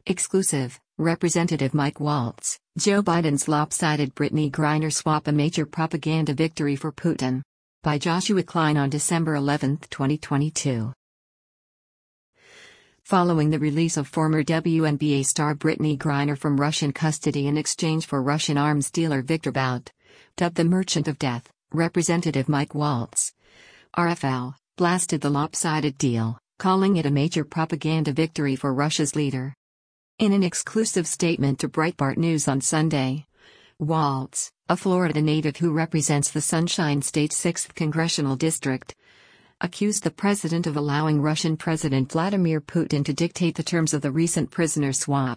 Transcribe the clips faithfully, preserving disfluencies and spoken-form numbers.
Exclusive, Representative Mike Waltz, Joe Biden's lopsided Brittney Griner swap a major propaganda victory for Putin. By Joshua Klein on December eleventh, twenty twenty-two. Following the release of former W N B A star Brittney Griner from Russian custody in exchange for Russian arms dealer Viktor Bout, dubbed the Merchant of Death, Representative Mike Waltz, R F L, blasted the lopsided deal, calling it a major propaganda victory for Russia's leader. In an exclusive statement to Breitbart News on Sunday, Waltz, a Florida native who represents the Sunshine State's sixth Congressional District, accused the president of allowing Russian President Vladimir Putin to dictate the terms of the recent prisoner swap.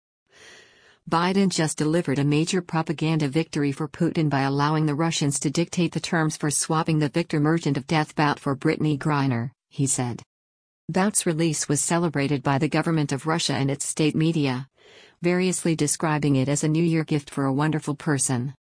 Biden just delivered a major propaganda victory for Putin by allowing the Russians to dictate the terms for swapping the Viktor Merchant of Death bout for Brittney Griner, he said. Bout's release was celebrated by the government of Russia and its state media, variously describing it as a New Year gift for a wonderful person.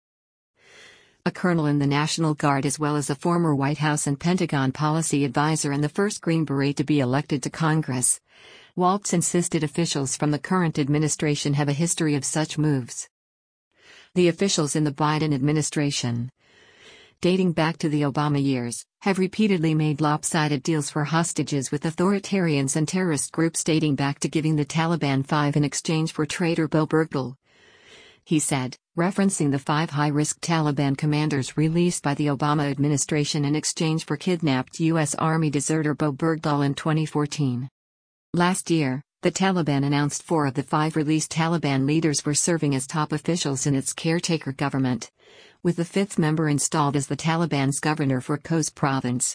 A colonel in the National Guard as well as a former White House and Pentagon policy advisor and the first Green Beret to be elected to Congress, Waltz insisted officials from the current administration have a history of such moves. The officials in the Biden administration, dating back to the Obama years, have repeatedly made lopsided deals for hostages with authoritarians and terrorist groups dating back to giving the Taliban five in exchange for traitor Bowe Bergdahl, he said, referencing the five high-risk Taliban commanders released by the Obama administration in exchange for kidnapped U S Army deserter Bowe Bergdahl in twenty fourteen. Last year, the Taliban announced four of the five released Taliban leaders were serving as top officials in its caretaker government, with the fifth member installed as the Taliban's governor for Khost province.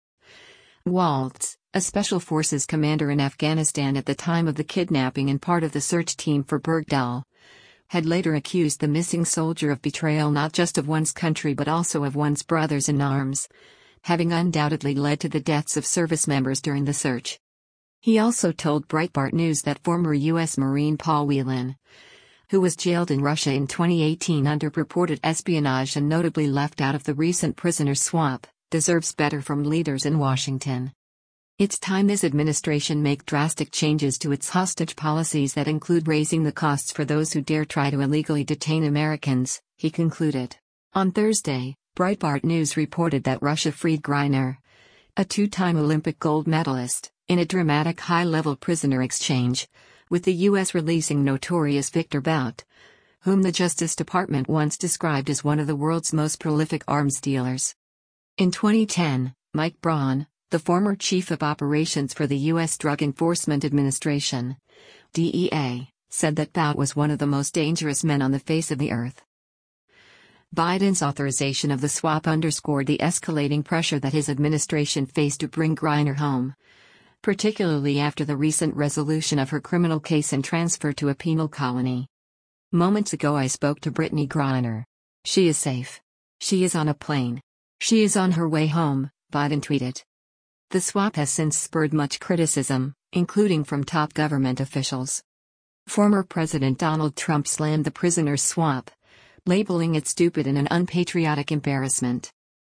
Waltz, a special forces commander in Afghanistan at the time of the kidnapping and part of the search team for Bergdahl, had later accused the missing soldier of betrayal not just of one's country but also of one's brothers in arms, having undoubtedly led to the deaths of service members during the search. He also told Breitbart News that former U S Marine Paul Whelan, who was jailed in Russia in twenty eighteen under purported espionage and notably left out of the recent prisoner swap, deserves better from leaders in Washington. It's time this administration make drastic changes to its hostage policies that include raising the costs for those who dare try to illegally detain Americans, he concluded. On Thursday, Breitbart News reported that Russia freed Griner, a two-time Olympic gold medalist, in a dramatic high-level prisoner exchange, with the U S releasing notorious Viktor Bout, whom the Justice Department once described as one of the world's most prolific arms dealers. In twenty ten, Mike Braun, the former chief of operations for the U S Drug Enforcement Administration, D E A, said that Bout was one of the most dangerous men on the face of the earth. Biden's authorization of the swap underscored the escalating pressure that his administration faced to bring Griner home, particularly after the recent resolution of her criminal case and transfer to a penal colony. Moments ago I spoke to Brittney Griner. She is safe. She is on a plane. She is on her way home, Biden tweeted. The swap has since spurred much criticism, including from top government officials. Former President Donald Trump slammed the prisoner swap, labeling it stupid and an unpatriotic embarrassment.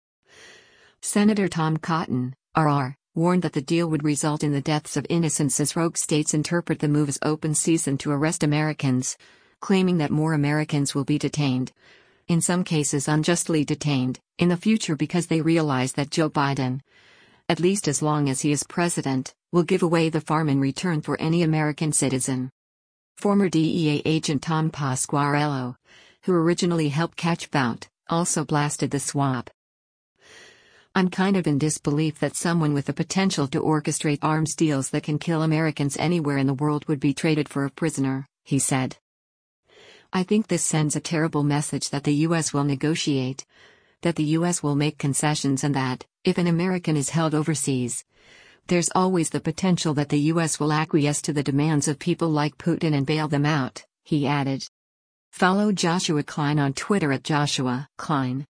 Senator Tom Cotton, R R, warned that the deal would result in the deaths of innocents as rogue states interpret the move as open season to arrest Americans, claiming that more Americans will be detained, in some cases unjustly detained, in the future because they realize that Joe Biden, at least as long as he is president, will give away the farm in return for any American citizen. Former D E A agent Tom Pasquarello, who originally helped catch Bout, also blasted the swap. I'm kind of in disbelief that someone with the potential to orchestrate arms deals that can kill Americans anywhere in the world would be traded for a prisoner, he said. I think this sends a terrible message that the U S will negotiate, that the U S will make concessions and that, if an American is held overseas, there's always the potential that the U S will acquiesce to the demands of people like Putin and bail them out, he added. Follow Joshua Klein on Twitter at Joshua Klein.